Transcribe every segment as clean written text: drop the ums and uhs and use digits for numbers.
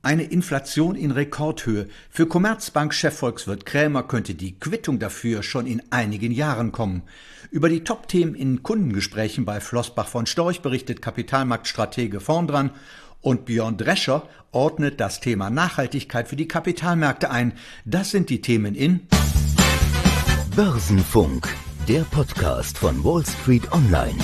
Eine Inflation in Rekordhöhe. Für Commerzbank-Chefvolkswirt Krämer könnte die Quittung dafür schon in einigen Jahren kommen. Über die Top-Themen in Kundengesprächen bei Flossbach von Storch berichtet Kapitalmarktstratege Vondran und Björn Drescher ordnet das Thema Nachhaltigkeit für die Kapitalmärkte ein. Das sind die Themen in Börsenfunk, der Podcast von Wall Street Online.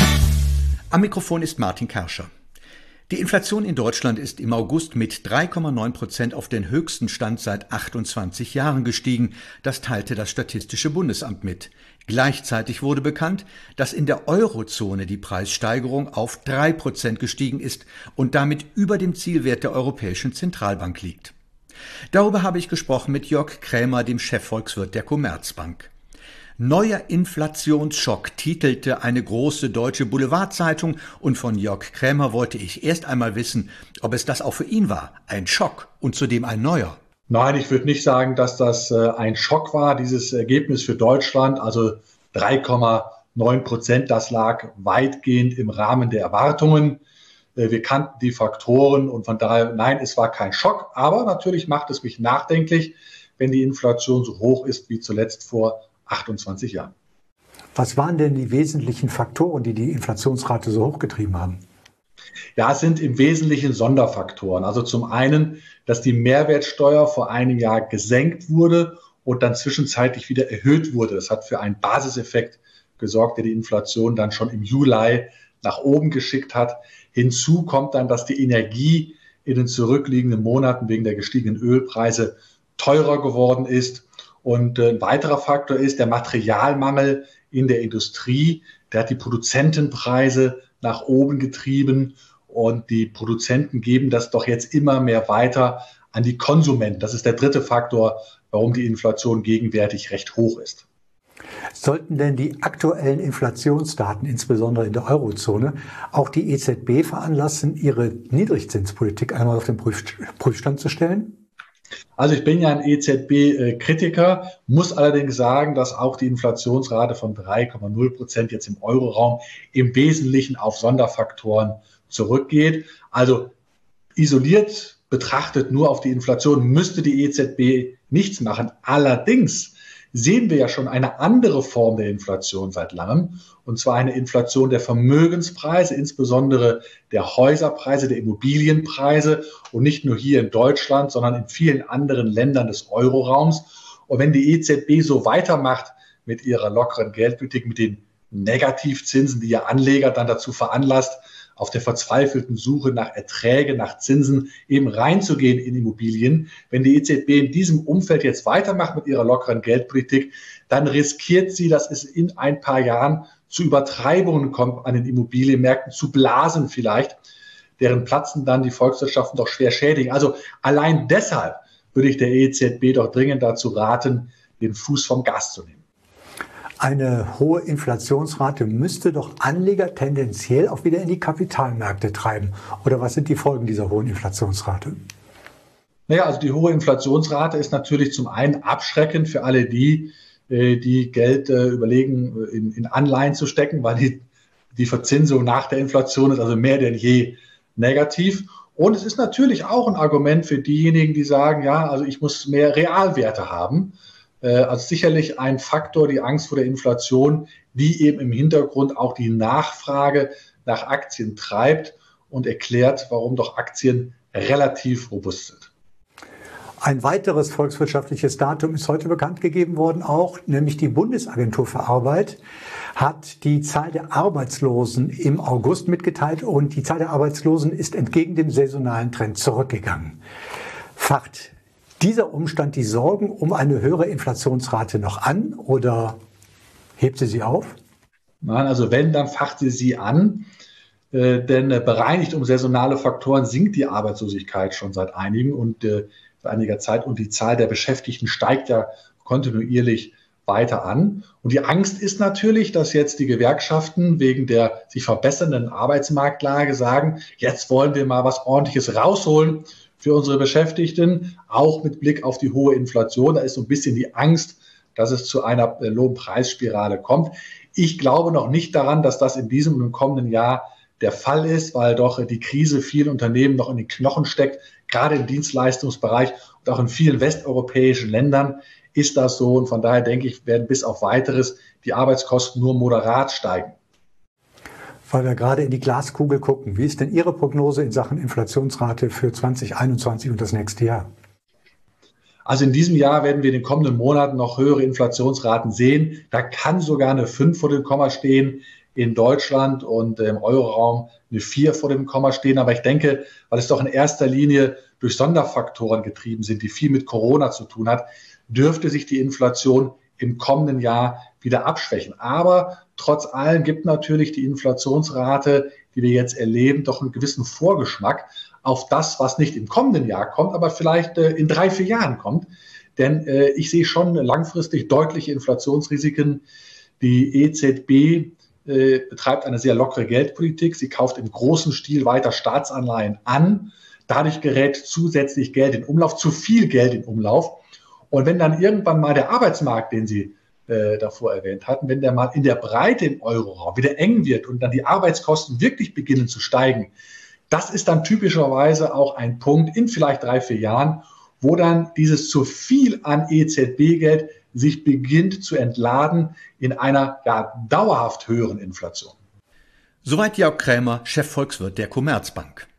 Am Mikrofon ist Martin Kerscher. Die Inflation in Deutschland ist im August mit 3,9% auf den höchsten Stand seit 28 Jahren gestiegen. Das teilte das Statistische Bundesamt mit. Gleichzeitig wurde bekannt, dass in der Eurozone die Preissteigerung auf 3% gestiegen ist und damit über dem Zielwert der Europäischen Zentralbank liegt. Darüber habe ich gesprochen mit Jörg Krämer, dem Chefvolkswirt der Commerzbank. Neuer Inflationsschock titelte eine große deutsche Boulevardzeitung und von Jörg Krämer wollte ich erst einmal wissen, ob es das auch für ihn war, ein Schock und zudem ein neuer. Nein, ich würde nicht sagen, dass das ein Schock war, dieses Ergebnis für Deutschland, also 3,9%, das lag weitgehend im Rahmen der Erwartungen. Wir kannten die Faktoren und von daher, nein, es war kein Schock, aber natürlich macht es mich nachdenklich, wenn die Inflation so hoch ist wie zuletzt vor 28 Jahren. Was waren denn die wesentlichen Faktoren, die die Inflationsrate so hochgetrieben haben? Ja, es sind im Wesentlichen Sonderfaktoren. Also zum einen, dass die Mehrwertsteuer vor einem Jahr gesenkt wurde und dann zwischenzeitlich wieder erhöht wurde. Das hat für einen Basiseffekt gesorgt, der die Inflation dann schon im Juli nach oben geschickt hat. Hinzu kommt dann, dass die Energie in den zurückliegenden Monaten wegen der gestiegenen Ölpreise teurer geworden ist. Und ein weiterer Faktor ist der Materialmangel in der Industrie. Der hat die Produzentenpreise nach oben getrieben und die Produzenten geben das doch jetzt immer mehr weiter an die Konsumenten. Das ist der dritte Faktor, warum die Inflation gegenwärtig recht hoch ist. Sollten denn die aktuellen Inflationsdaten, insbesondere in der Eurozone, auch die EZB veranlassen, ihre Niedrigzinspolitik einmal auf den Prüfstand zu stellen? Also ich bin ja ein EZB-Kritiker, muss allerdings sagen, dass auch die Inflationsrate von 3,0% jetzt im Euroraum im Wesentlichen auf Sonderfaktoren zurückgeht. Also isoliert betrachtet nur auf die Inflation müsste die EZB nichts machen. Allerdings sehen wir ja schon eine andere Form der Inflation seit langem, und zwar eine Inflation der Vermögenspreise, insbesondere der Häuserpreise, der Immobilienpreise und nicht nur hier in Deutschland, sondern in vielen anderen Ländern des Euroraums. Und wenn die EZB so weitermacht mit ihrer lockeren Geldpolitik, mit den Negativzinsen, die ja Anleger dann dazu veranlasst, auf der verzweifelten Suche nach Erträgen, nach Zinsen eben reinzugehen in Immobilien. Wenn die EZB in diesem Umfeld jetzt weitermacht mit ihrer lockeren Geldpolitik, dann riskiert sie, dass es in ein paar Jahren zu Übertreibungen kommt an den Immobilienmärkten, zu Blasen vielleicht, deren Platzen dann die Volkswirtschaften doch schwer schädigen. Also allein deshalb würde ich der EZB doch dringend dazu raten, den Fuß vom Gas zu nehmen. Eine hohe Inflationsrate müsste doch Anleger tendenziell auch wieder in die Kapitalmärkte treiben. Oder was sind die Folgen dieser hohen Inflationsrate? Naja, also die hohe Inflationsrate ist natürlich zum einen abschreckend für alle die Geld überlegen, in Anleihen zu stecken, weil die Verzinsung nach der Inflation ist also mehr denn je negativ. Und es ist natürlich auch ein Argument für diejenigen, die sagen, ja, also ich muss mehr Realwerte haben. Also sicherlich ein Faktor, die Angst vor der Inflation, die eben im Hintergrund auch die Nachfrage nach Aktien treibt und erklärt, warum doch Aktien relativ robust sind. Ein weiteres volkswirtschaftliches Datum ist heute bekannt gegeben worden, auch nämlich die Bundesagentur für Arbeit hat die Zahl der Arbeitslosen im August mitgeteilt und die Zahl der Arbeitslosen ist entgegen dem saisonalen Trend zurückgegangen. Facht dieser Umstand die Sorgen um eine höhere Inflationsrate noch an oder hebt sie auf? Nein, also wenn, dann facht sie an, denn bereinigt um saisonale Faktoren sinkt die Arbeitslosigkeit schon seit einiger Zeit und die Zahl der Beschäftigten steigt ja kontinuierlich weiter an. Und die Angst ist natürlich, dass jetzt die Gewerkschaften wegen der sich verbessernden Arbeitsmarktlage sagen, jetzt wollen wir mal was Ordentliches rausholen für unsere Beschäftigten, auch mit Blick auf die hohe Inflation. Da ist so ein bisschen die Angst, dass es zu einer Lohnpreisspirale kommt. Ich glaube noch nicht daran, dass das in diesem und im kommenden Jahr der Fall ist, weil doch die Krise vielen Unternehmen noch in den Knochen steckt, Gerade im Dienstleistungsbereich und auch in vielen westeuropäischen Ländern ist das so. Und von daher denke ich, werden bis auf Weiteres die Arbeitskosten nur moderat steigen. Weil wir gerade in die Glaskugel gucken, wie ist denn Ihre Prognose in Sachen Inflationsrate für 2021 und das nächste Jahr? Also in diesem Jahr werden wir in den kommenden Monaten noch höhere Inflationsraten sehen. Da kann sogar eine 5 vor dem Komma stehen in Deutschland und im Euroraum eine 4 vor dem Komma stehen. Aber ich denke, weil es doch in erster Linie durch Sonderfaktoren getrieben sind, die viel mit Corona zu tun hat, dürfte sich die Inflation im kommenden Jahr wieder abschwächen. Aber trotz allem gibt natürlich die Inflationsrate, die wir jetzt erleben, doch einen gewissen Vorgeschmack auf das, was nicht im kommenden Jahr kommt, aber vielleicht in 3, 4 Jahren kommt. Denn ich sehe schon langfristig deutliche Inflationsrisiken. Die EZB betreibt eine sehr lockere Geldpolitik. Sie kauft im großen Stil weiter Staatsanleihen an. Dadurch gerät zusätzlich Geld in Umlauf, zu viel Geld in Umlauf. Und wenn dann irgendwann mal der Arbeitsmarkt, den Sie davor erwähnt hatten, wenn der mal in der Breite im Euroraum wieder eng wird und dann die Arbeitskosten wirklich beginnen zu steigen, das ist dann typischerweise auch ein Punkt in vielleicht 3, 4 Jahren, wo dann dieses zu viel an EZB-Geld sich beginnt zu entladen in einer dauerhaft höheren Inflation. Soweit Jörg Krämer, Chefvolkswirt der Commerzbank.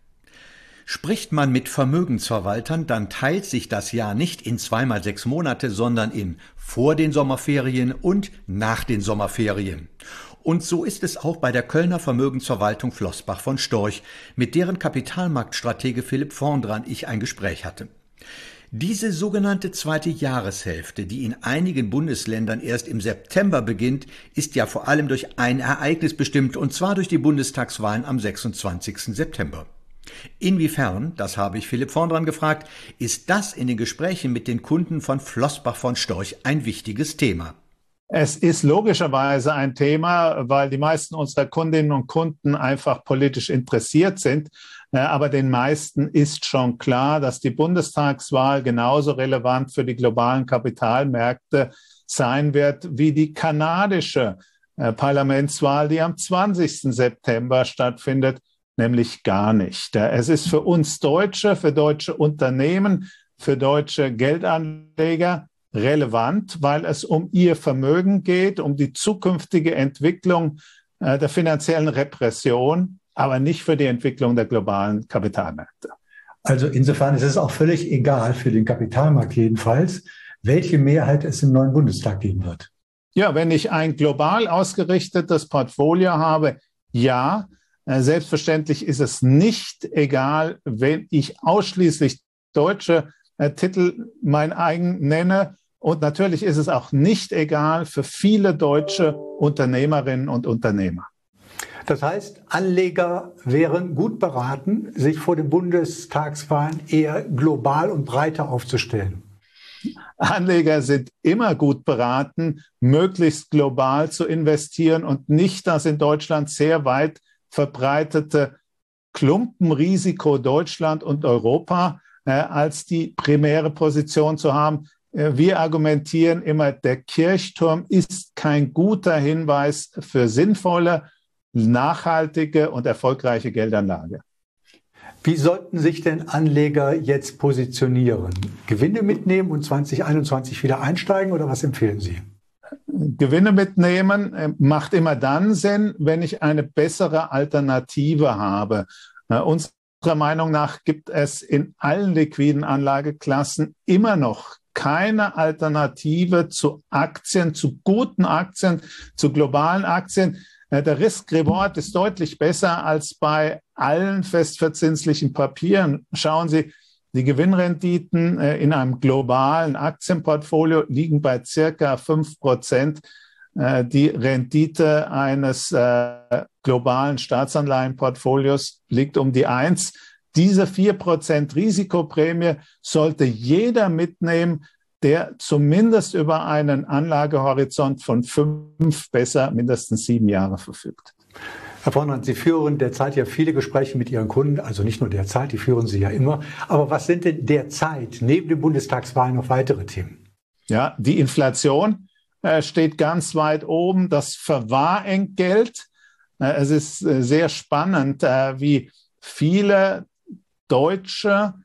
Spricht man mit Vermögensverwaltern, dann teilt sich das Jahr nicht in 2 mal 6 Monate, sondern in vor den Sommerferien und nach den Sommerferien. Und so ist es auch bei der Kölner Vermögensverwaltung Flossbach von Storch, mit deren Kapitalmarktstratege Philipp Vondran ich ein Gespräch hatte. Diese sogenannte zweite Jahreshälfte, die in einigen Bundesländern erst im September beginnt, ist ja vor allem durch ein Ereignis bestimmt, und zwar durch die Bundestagswahlen am 26. September. Inwiefern, das habe ich Philipp Vondran gefragt, ist das in den Gesprächen mit den Kunden von Flossbach von Storch ein wichtiges Thema? Es ist logischerweise ein Thema, weil die meisten unserer Kundinnen und Kunden einfach politisch interessiert sind. Aber den meisten ist schon klar, dass die Bundestagswahl genauso relevant für die globalen Kapitalmärkte sein wird wie die kanadische Parlamentswahl, die am 20. September stattfindet, nämlich gar nicht. Es ist für uns Deutsche, für deutsche Unternehmen, für deutsche Geldanleger relevant, weil es um ihr Vermögen geht, um die zukünftige Entwicklung der finanziellen Repression, aber nicht für die Entwicklung der globalen Kapitalmärkte. Also insofern ist es auch völlig egal, für den Kapitalmarkt jedenfalls, welche Mehrheit es im neuen Bundestag geben wird. Ja, wenn ich ein global ausgerichtetes Portfolio habe, ja, selbstverständlich ist es nicht egal, wenn ich ausschließlich deutsche Titel mein eigen nenne. Und natürlich ist es auch nicht egal für viele deutsche Unternehmerinnen und Unternehmer. Das heißt, Anleger wären gut beraten, sich vor den Bundestagswahlen eher global und breiter aufzustellen. Anleger sind immer gut beraten, möglichst global zu investieren und nicht das in Deutschland sehr weit verbreitete Klumpenrisiko Deutschland und Europa als die primäre Position zu haben. Wir argumentieren immer, der Kirchturm ist kein guter Hinweis für sinnvolle, nachhaltige und erfolgreiche Geldanlage. Wie sollten sich denn Anleger jetzt positionieren? Gewinne mitnehmen und 2021 wieder einsteigen, oder was empfehlen Sie? Gewinne mitnehmen macht immer dann Sinn, wenn ich eine bessere Alternative habe. Unserer Meinung nach gibt es in allen liquiden Anlageklassen immer noch keine Alternative zu Aktien, zu guten Aktien, zu globalen Aktien. Der Risk-Reward ist deutlich besser als bei allen festverzinslichen Papieren. Schauen Sie, die Gewinnrenditen in einem globalen Aktienportfolio liegen bei circa 5%. Die Rendite eines globalen Staatsanleihenportfolios liegt um die 1%. Diese 4% Risikoprämie sollte jeder mitnehmen, der zumindest über einen Anlagehorizont von 5, besser mindestens 7 Jahre verfügt. Herr Vondran, Sie führen derzeit ja viele Gespräche mit Ihren Kunden, also nicht nur derzeit, die führen Sie ja immer. Aber was sind denn derzeit neben den Bundestagswahlen noch weitere Themen? Ja, die Inflation steht ganz weit oben, das Verwahrentgelt. Es ist sehr spannend, wie viele Deutsche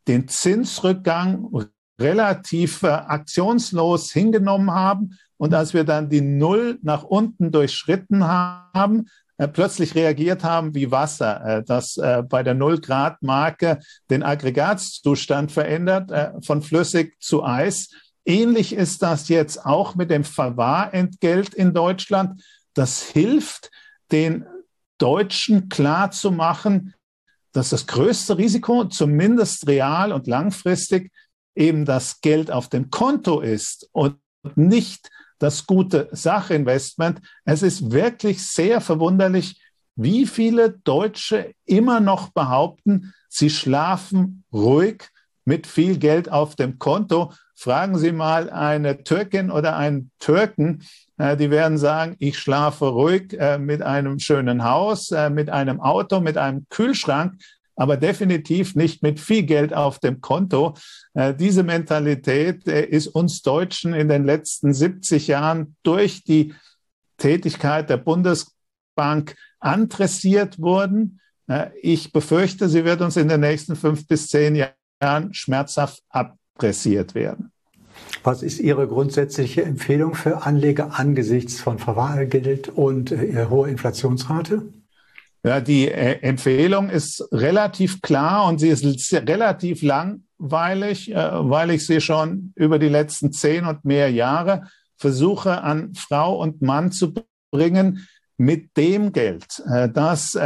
den Zinsrückgang relativ aktionslos hingenommen haben. Und als wir dann die Null nach unten durchschritten haben, plötzlich reagiert haben wie Wasser, das bei der 0-Grad-Marke den Aggregatzustand verändert, von flüssig zu Eis. Ähnlich ist das jetzt auch mit dem Verwahrentgelt in Deutschland. Das hilft den Deutschen klarzumachen, dass das größte Risiko, zumindest real und langfristig, eben das Geld auf dem Konto ist und nicht das gute Sachinvestment. Es ist wirklich sehr verwunderlich, wie viele Deutsche immer noch behaupten, sie schlafen ruhig mit viel Geld auf dem Konto. Fragen Sie mal eine Türkin oder einen Türken, die werden sagen, ich schlafe ruhig mit einem schönen Haus, mit einem Auto, mit einem Kühlschrank, aber definitiv nicht mit viel Geld auf dem Konto. Diese Mentalität ist uns Deutschen in den letzten 70 Jahren durch die Tätigkeit der Bundesbank andressiert worden. Ich befürchte, sie wird uns in den nächsten 5 bis 10 Jahren schmerzhaft abdressiert werden. Was ist Ihre grundsätzliche Empfehlung für Anleger angesichts von Verwahrentgelt und hoher Inflationsrate? Ja, die Empfehlung ist relativ klar und sie ist relativ langweilig, weil ich sie schon über die letzten 10 und mehr Jahre versuche, an Frau und Mann zu bringen, mit dem Geld, das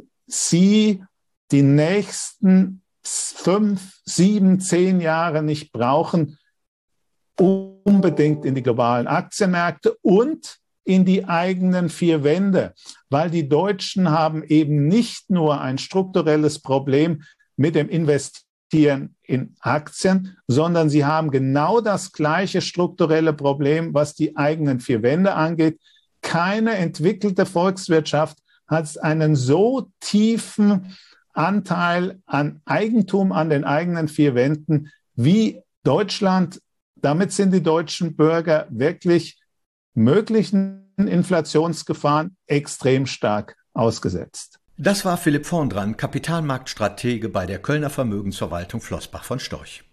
sie die nächsten 5, 7, 10 Jahre nicht brauchen, unbedingt in die globalen Aktienmärkte und in die eigenen 4 Wände, weil die Deutschen haben eben nicht nur ein strukturelles Problem mit dem Investieren in Aktien, sondern sie haben genau das gleiche strukturelle Problem, was die eigenen 4 Wände angeht. Keine entwickelte Volkswirtschaft hat einen so tiefen Anteil an Eigentum an den eigenen 4 Wänden wie Deutschland. Damit sind die deutschen Bürger wirklich möglichen Inflationsgefahren extrem stark ausgesetzt. Das war Philipp Vondran, Kapitalmarktstratege bei der Kölner Vermögensverwaltung Flossbach von Storch.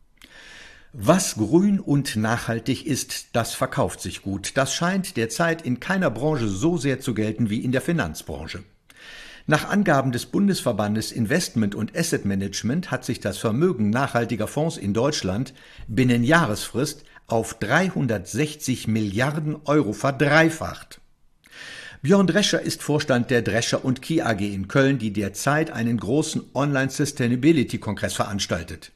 Was grün und nachhaltig ist, das verkauft sich gut. Das scheint derzeit in keiner Branche so sehr zu gelten wie in der Finanzbranche. Nach Angaben des Bundesverbandes Investment und Asset Management hat sich das Vermögen nachhaltiger Fonds in Deutschland binnen Jahresfrist auf 360 Milliarden Euro verdreifacht. Björn Drescher ist Vorstand der Drescher & Key AG in Köln, die derzeit einen großen Online-Sustainability-Kongress veranstaltet.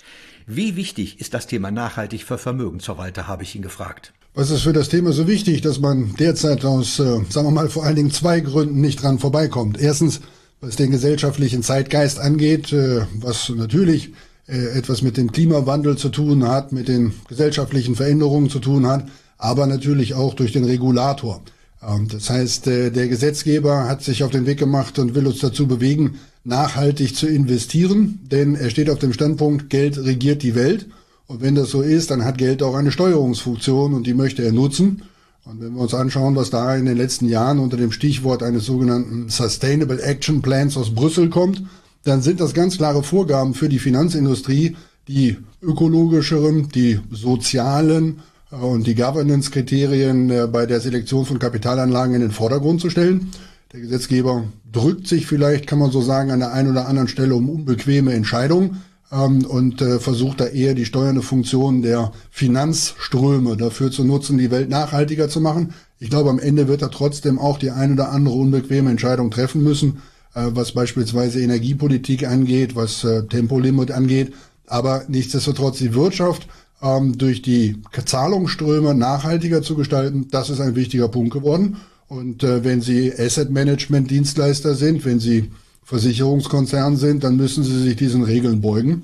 Wie wichtig ist das Thema nachhaltig für Vermögensverwalter, habe ich ihn gefragt. Was ist für das Thema so wichtig, dass man derzeit aus, sagen wir mal, vor allen Dingen 2 Gründen nicht dran vorbeikommt? Erstens, was den gesellschaftlichen Zeitgeist angeht, was natürlich etwas mit dem Klimawandel zu tun hat, mit den gesellschaftlichen Veränderungen zu tun hat, aber natürlich auch durch den Regulator. Das heißt, der Gesetzgeber hat sich auf den Weg gemacht und will uns dazu bewegen, nachhaltig zu investieren, denn er steht auf dem Standpunkt, Geld regiert die Welt. Und wenn das so ist, dann hat Geld auch eine Steuerungsfunktion und die möchte er nutzen. Und wenn wir uns anschauen, was da in den letzten Jahren unter dem Stichwort eines sogenannten Sustainable Action Plans aus Brüssel kommt, dann sind das ganz klare Vorgaben für die Finanzindustrie, die ökologischeren, die sozialen und die Governance-Kriterien bei der Selektion von Kapitalanlagen in den Vordergrund zu stellen. Der Gesetzgeber drückt sich vielleicht, kann man so sagen, an der einen oder anderen Stelle um unbequeme Entscheidungen und versucht da eher die steuernde Funktion der Finanzströme dafür zu nutzen, die Welt nachhaltiger zu machen. Ich glaube, am Ende wird er trotzdem auch die eine oder andere unbequeme Entscheidung treffen müssen, was beispielsweise Energiepolitik angeht, was Tempolimit angeht. Aber nichtsdestotrotz die Wirtschaft durch die Zahlungsströme nachhaltiger zu gestalten, das ist ein wichtiger Punkt geworden. Und wenn Sie Asset-Management-Dienstleister sind, wenn Sie Versicherungskonzern sind, dann müssen Sie sich diesen Regeln beugen.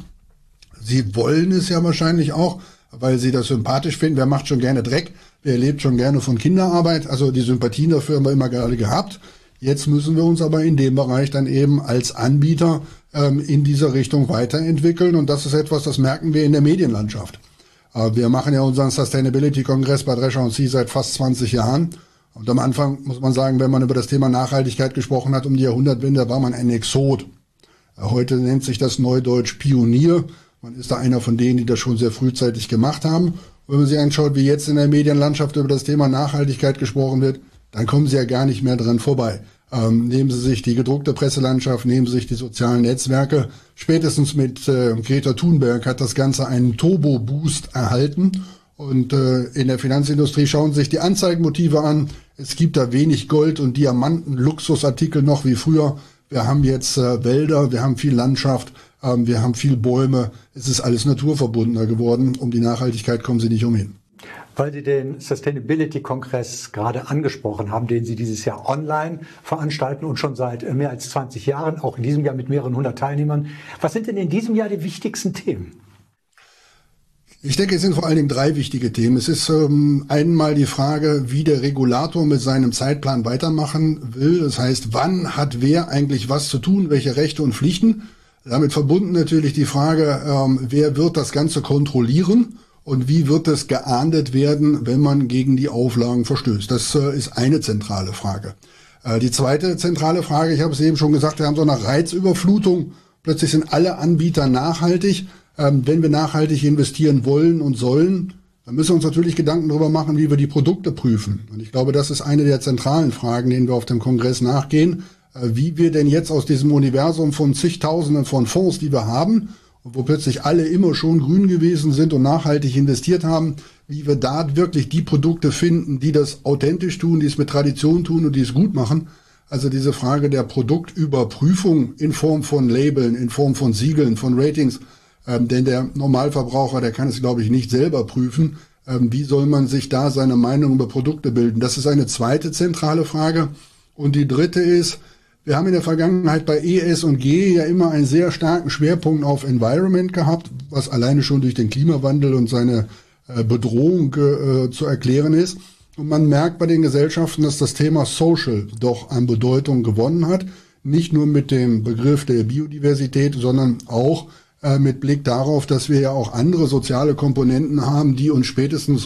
Sie wollen es ja wahrscheinlich auch, weil Sie das sympathisch finden. Wer macht schon gerne Dreck? Wer lebt schon gerne von Kinderarbeit? Also die Sympathien dafür haben wir immer gerade gehabt. Jetzt müssen wir uns aber in dem Bereich dann eben als Anbieter in dieser Richtung weiterentwickeln. Und das ist etwas, das merken wir in der Medienlandschaft. Wir machen ja unseren Sustainability-Kongress bei Drescher & Key seit fast 20 Jahren. Und am Anfang muss man sagen, wenn man über das Thema Nachhaltigkeit gesprochen hat, um die Jahrhundertwende, war man ein Exot. Heute nennt sich das neudeutsch Pionier, Man ist da einer von denen, die das schon sehr frühzeitig gemacht haben. Und wenn man sich anschaut, wie jetzt in der Medienlandschaft über das Thema Nachhaltigkeit gesprochen wird, dann kommen Sie ja gar nicht mehr dran vorbei. Nehmen Sie sich die gedruckte Presselandschaft, nehmen Sie sich die sozialen Netzwerke. Spätestens mit Greta Thunberg hat das Ganze einen Turbo-Boost erhalten. Und in der Finanzindustrie schauen sich die Anzeigenmotive an. Es gibt da wenig Gold- und Diamanten-Luxusartikel noch wie früher. Wir haben jetzt Wälder, wir haben viel Landschaft, wir haben viel Bäume. Es ist alles naturverbundener geworden. Um die Nachhaltigkeit kommen Sie nicht umhin. Weil Sie den Sustainability-Kongress gerade angesprochen haben, den Sie dieses Jahr online veranstalten und schon seit mehr als 20 Jahren, auch in diesem Jahr mit mehreren 100 Teilnehmern. Was sind denn in diesem Jahr die wichtigsten Themen? Ich denke, es sind vor allen Dingen 3 wichtige Themen. Es ist einmal die Frage, wie der Regulator mit seinem Zeitplan weitermachen will. Das heißt, wann hat wer eigentlich was zu tun, welche Rechte und Pflichten? Damit verbunden natürlich die Frage, wer wird das Ganze kontrollieren? Und wie wird es geahndet werden, wenn man gegen die Auflagen verstößt? Das ist eine zentrale Frage. Die zweite zentrale Frage, ich habe es eben schon gesagt, wir haben so eine Reizüberflutung. Plötzlich sind alle Anbieter nachhaltig. Wenn wir nachhaltig investieren wollen und sollen, dann müssen wir uns natürlich Gedanken darüber machen, wie wir die Produkte prüfen. Und ich glaube, das ist eine der zentralen Fragen, denen wir auf dem Kongress nachgehen. Wie wir denn jetzt aus diesem Universum von zigtausenden von Fonds, die wir haben, wo plötzlich alle immer schon grün gewesen sind und nachhaltig investiert haben, wie wir da wirklich die Produkte finden, die das authentisch tun, die es mit Tradition tun und die es gut machen. Also diese Frage der Produktüberprüfung in Form von Labeln, in Form von Siegeln, von Ratings, denn der Normalverbraucher, der kann es, glaube ich, nicht selber prüfen. Wie soll man sich da seine Meinung über Produkte bilden? Das ist eine zweite zentrale Frage. Und die dritte ist, wir haben in der Vergangenheit bei ESG ja immer einen sehr starken Schwerpunkt auf Environment gehabt, was alleine schon durch den Klimawandel und seine Bedrohung zu erklären ist. Und man merkt bei den Gesellschaften, dass das Thema Social doch an Bedeutung gewonnen hat. Nicht nur mit dem Begriff der Biodiversität, sondern auch mit Blick darauf, dass wir ja auch andere soziale Komponenten haben, die uns spätestens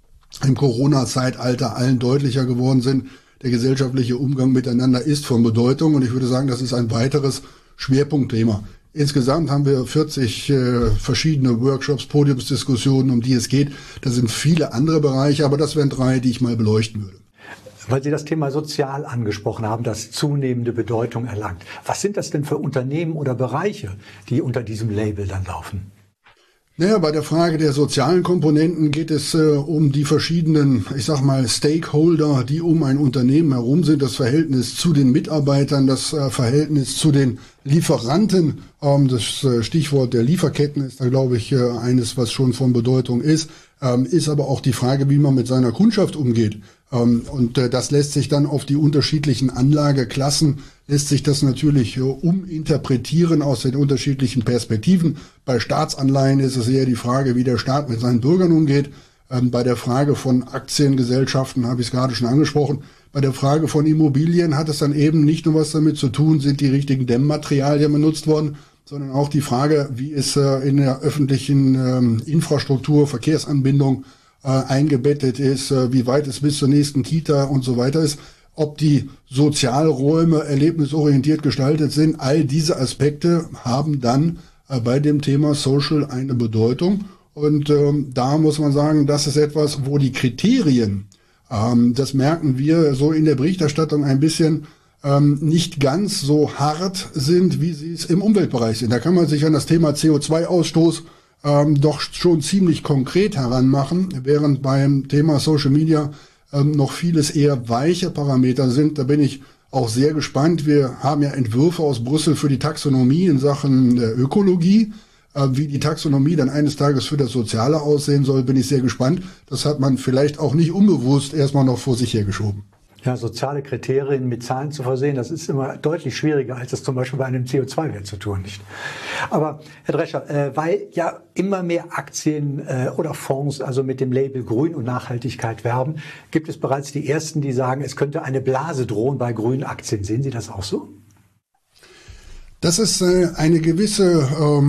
im Corona-Zeitalter allen deutlicher geworden sind. Der gesellschaftliche Umgang miteinander ist von Bedeutung und ich würde sagen, das ist ein weiteres Schwerpunktthema. Insgesamt haben wir 40 verschiedene Workshops, Podiumsdiskussionen, um die es geht. Das sind viele andere Bereiche, aber das wären 3, die ich mal beleuchten würde. Weil Sie das Thema sozial angesprochen haben, das zunehmende Bedeutung erlangt. Was sind das denn für Unternehmen oder Bereiche, die unter diesem Label dann laufen? Naja, bei der Frage der sozialen Komponenten geht es um die verschiedenen, ich sag mal, Stakeholder, die um ein Unternehmen herum sind, das Verhältnis zu den Mitarbeitern, das Verhältnis zu den Lieferanten. Das Stichwort der Lieferketten ist da, glaube ich, eines, was schon von Bedeutung ist aber auch die Frage, wie man mit seiner Kundschaft umgeht. Und das lässt sich dann auf die unterschiedlichen Anlageklassen, lässt sich das natürlich uminterpretieren aus den unterschiedlichen Perspektiven. Bei Staatsanleihen ist es eher die Frage, wie der Staat mit seinen Bürgern umgeht. Bei der Frage von Aktiengesellschaften habe ich es gerade schon angesprochen. Bei der Frage von Immobilien hat es dann eben nicht nur was damit zu tun, sind die richtigen Dämmmaterialien benutzt worden, sondern auch die Frage, wie es in der öffentlichen Infrastruktur, Verkehrsanbindung eingebettet ist, wie weit es bis zur nächsten Kita und so weiter ist, ob die Sozialräume erlebnisorientiert gestaltet sind. All diese Aspekte haben dann bei dem Thema Social eine Bedeutung. Und da muss man sagen, das ist etwas, wo die Kriterien, das merken wir so in der Berichterstattung ein bisschen, nicht ganz so hart sind, wie sie es im Umweltbereich sind. Da kann man sich an das Thema CO2-Ausstoß doch schon ziemlich konkret heranmachen, während beim Thema Social Media noch vieles eher weiche Parameter sind. Da bin ich auch sehr gespannt. Wir haben ja Entwürfe aus Brüssel für die Taxonomie in Sachen Ökologie. Wie die Taxonomie dann eines Tages für das Soziale aussehen soll, bin ich sehr gespannt. Das hat man vielleicht auch nicht unbewusst erstmal noch vor sich hergeschoben. Ja, soziale Kriterien mit Zahlen zu versehen, das ist immer deutlich schwieriger, als es zum Beispiel bei einem CO2-Wert zu tun, nicht? Aber Herr Drescher, weil ja immer mehr Aktien oder Fonds also mit dem Label Grün und Nachhaltigkeit werben, gibt es bereits die ersten, die sagen, es könnte eine Blase drohen bei grünen Aktien. Sehen Sie das auch so? Dass es eine gewisse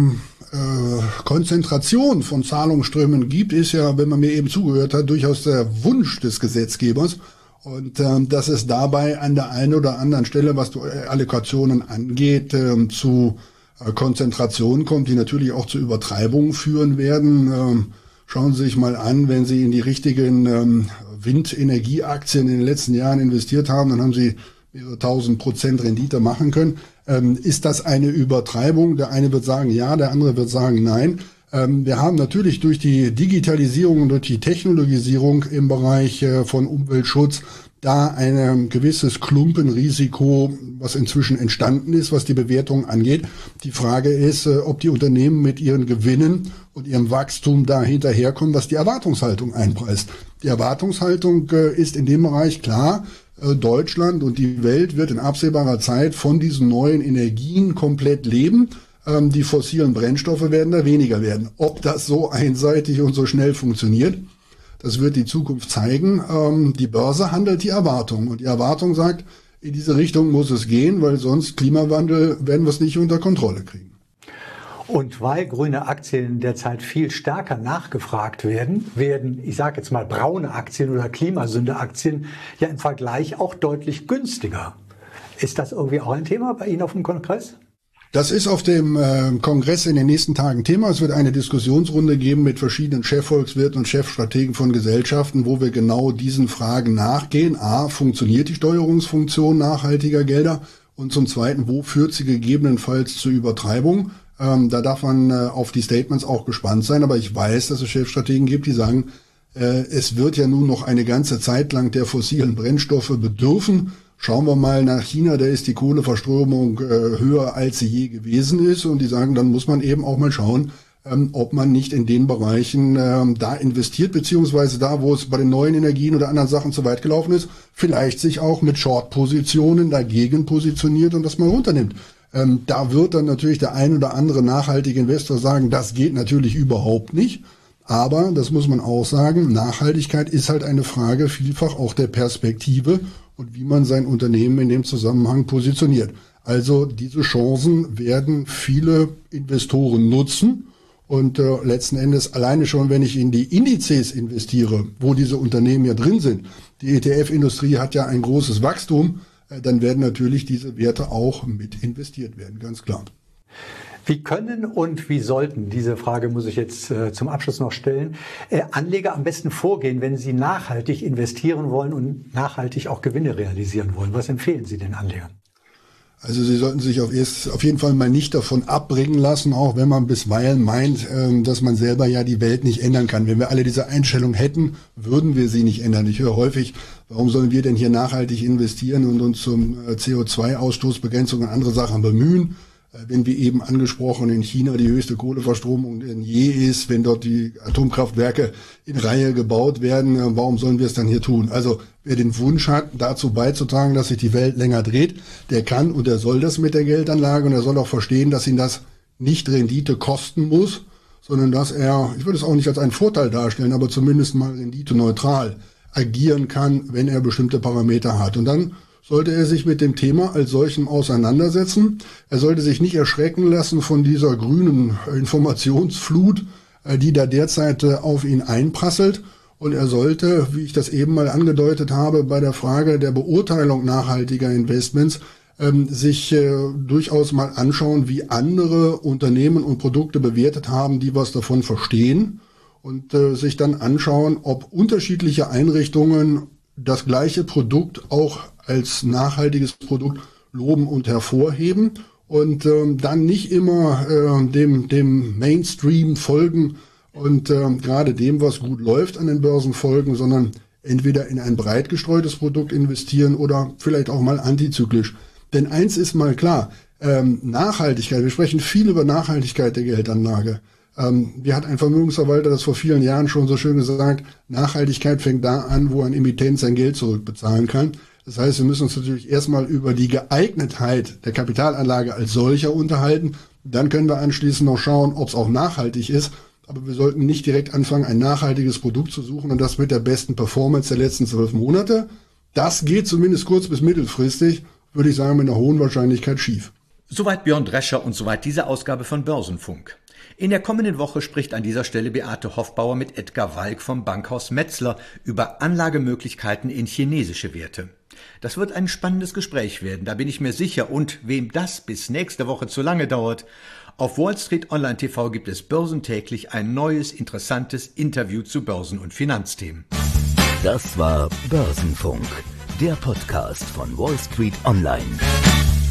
Konzentration von Zahlungsströmen gibt, ist ja, wenn man mir eben zugehört hat, durchaus der Wunsch des Gesetzgebers. Und dass es dabei an der einen oder anderen Stelle, was die Allokationen angeht, zu Konzentration kommt, die natürlich auch zu Übertreibungen führen werden. Schauen Sie sich mal an, wenn Sie in die richtigen Windenergieaktien in den letzten Jahren investiert haben, dann haben Sie mehrere 1000% Rendite machen können. Ist das eine Übertreibung? Der eine wird sagen ja, der andere wird sagen nein. Wir haben natürlich durch die Digitalisierung und durch die Technologisierung im Bereich von Umweltschutz da ein gewisses Klumpenrisiko, was inzwischen entstanden ist, was die Bewertung angeht. Die Frage ist, ob die Unternehmen mit ihren Gewinnen und ihrem Wachstum da hinterherkommen, was die Erwartungshaltung einpreist. Die Erwartungshaltung ist in dem Bereich klar. Deutschland und die Welt wird in absehbarer Zeit von diesen neuen Energien komplett leben. Die fossilen Brennstoffe werden da weniger werden. Ob das so einseitig und so schnell funktioniert, das wird die Zukunft zeigen. Die Börse handelt die Erwartung. Und die Erwartung sagt, in diese Richtung muss es gehen, weil sonst Klimawandel werden wir es nicht unter Kontrolle kriegen. Und weil grüne Aktien derzeit viel stärker nachgefragt werden, ich sage jetzt mal braune Aktien oder Klimasünde-Aktien ja im Vergleich auch deutlich günstiger. Ist das irgendwie auch ein Thema bei Ihnen auf dem Kongress? Das ist auf dem Kongress in den nächsten Tagen Thema. Es wird eine Diskussionsrunde geben mit verschiedenen Chefvolkswirten und Chefstrategen von Gesellschaften, wo wir genau diesen Fragen nachgehen. A, funktioniert die Steuerungsfunktion nachhaltiger Gelder? Und zum Zweiten, wo führt sie gegebenenfalls zu Übertreibung? Da darf man auf die Statements auch gespannt sein. Aber ich weiß, dass es Chefstrategen gibt, die sagen, es wird ja nun noch eine ganze Zeit lang der fossilen Brennstoffe bedürfen. Schauen wir mal nach China, da ist die Kohleverstromung höher, als sie je gewesen ist. Und die sagen, dann muss man eben auch mal schauen, ob man nicht in den Bereichen da investiert, beziehungsweise da, wo es bei den neuen Energien oder anderen Sachen zu weit gelaufen ist, vielleicht sich auch mit Short-Positionen dagegen positioniert und das mal runternimmt. Da wird dann natürlich der ein oder andere nachhaltige Investor sagen, das geht natürlich überhaupt nicht. Aber, das muss man auch sagen, Nachhaltigkeit ist halt eine Frage vielfach auch der Perspektive und wie man sein Unternehmen in dem Zusammenhang positioniert. Also diese Chancen werden viele Investoren nutzen und letzten Endes alleine schon, wenn ich in die Indizes investiere, wo diese Unternehmen ja drin sind, die ETF-Industrie hat ja ein großes Wachstum, dann werden natürlich diese Werte auch mit investiert werden, ganz klar. Wie können und wie sollten, diese Frage muss ich jetzt zum Abschluss noch stellen, Anleger am besten vorgehen, wenn sie nachhaltig investieren wollen und nachhaltig auch Gewinne realisieren wollen? Was empfehlen Sie den Anlegern? Also Sie sollten sich auf jeden Fall mal nicht davon abbringen lassen, auch wenn man bisweilen meint, dass man selber ja die Welt nicht ändern kann. Wenn wir alle diese Einstellung hätten, würden wir sie nicht ändern. Ich höre häufig, warum sollen wir denn hier nachhaltig investieren und uns zum CO2-Ausstoßbegrenzung und andere Sachen bemühen? Wenn wie eben angesprochen in China die höchste Kohleverstromung denn je ist, wenn dort die Atomkraftwerke in Reihe gebaut werden, warum sollen wir es dann hier tun? Also wer den Wunsch hat, dazu beizutragen, dass sich die Welt länger dreht, der kann und der soll das mit der Geldanlage und er soll auch verstehen, dass ihn das nicht Rendite kosten muss, sondern dass er, ich würde es auch nicht als einen Vorteil darstellen, aber zumindest mal renditeneutral agieren kann, wenn er bestimmte Parameter hat. Und dann sollte er sich mit dem Thema als solchem auseinandersetzen. Er sollte sich nicht erschrecken lassen von dieser grünen Informationsflut, die da derzeit auf ihn einprasselt. Und er sollte, wie ich das eben mal angedeutet habe, bei der Frage der Beurteilung nachhaltiger Investments sich durchaus mal anschauen, wie andere Unternehmen und Produkte bewertet haben, die was davon verstehen. Und sich dann anschauen, ob unterschiedliche Einrichtungen das gleiche Produkt auch als nachhaltiges Produkt loben und hervorheben und dann nicht immer dem Mainstream folgen und gerade dem, was gut läuft an den Börsen folgen, sondern entweder in ein breit gestreutes Produkt investieren oder vielleicht auch mal antizyklisch. Denn eins ist mal klar, Nachhaltigkeit, wir sprechen viel über Nachhaltigkeit der Geldanlage. Wie hat ein Vermögensverwalter das vor vielen Jahren schon so schön gesagt, Nachhaltigkeit fängt da an, wo ein Emittent sein Geld zurückbezahlen kann. Das heißt, wir müssen uns natürlich erstmal über die Geeignetheit der Kapitalanlage als solcher unterhalten. Dann können wir anschließend noch schauen, ob es auch nachhaltig ist. Aber wir sollten nicht direkt anfangen, ein nachhaltiges Produkt zu suchen und das mit der besten Performance der letzten 12 Monate. Das geht zumindest kurz- bis mittelfristig, würde ich sagen, mit einer hohen Wahrscheinlichkeit schief. Soweit Björn Drescher und soweit diese Ausgabe von Börsenfunk. In der kommenden Woche spricht an dieser Stelle Beate Hoffbauer mit Edgar Walk vom Bankhaus Metzler über Anlagemöglichkeiten in chinesische Werte. Das wird ein spannendes Gespräch werden, da bin ich mir sicher. Und wem das bis nächste Woche zu lange dauert, auf Wall Street Online TV gibt es börsentäglich ein neues, interessantes Interview zu Börsen- und Finanzthemen. Das war Börsenfunk, der Podcast von Wall Street Online.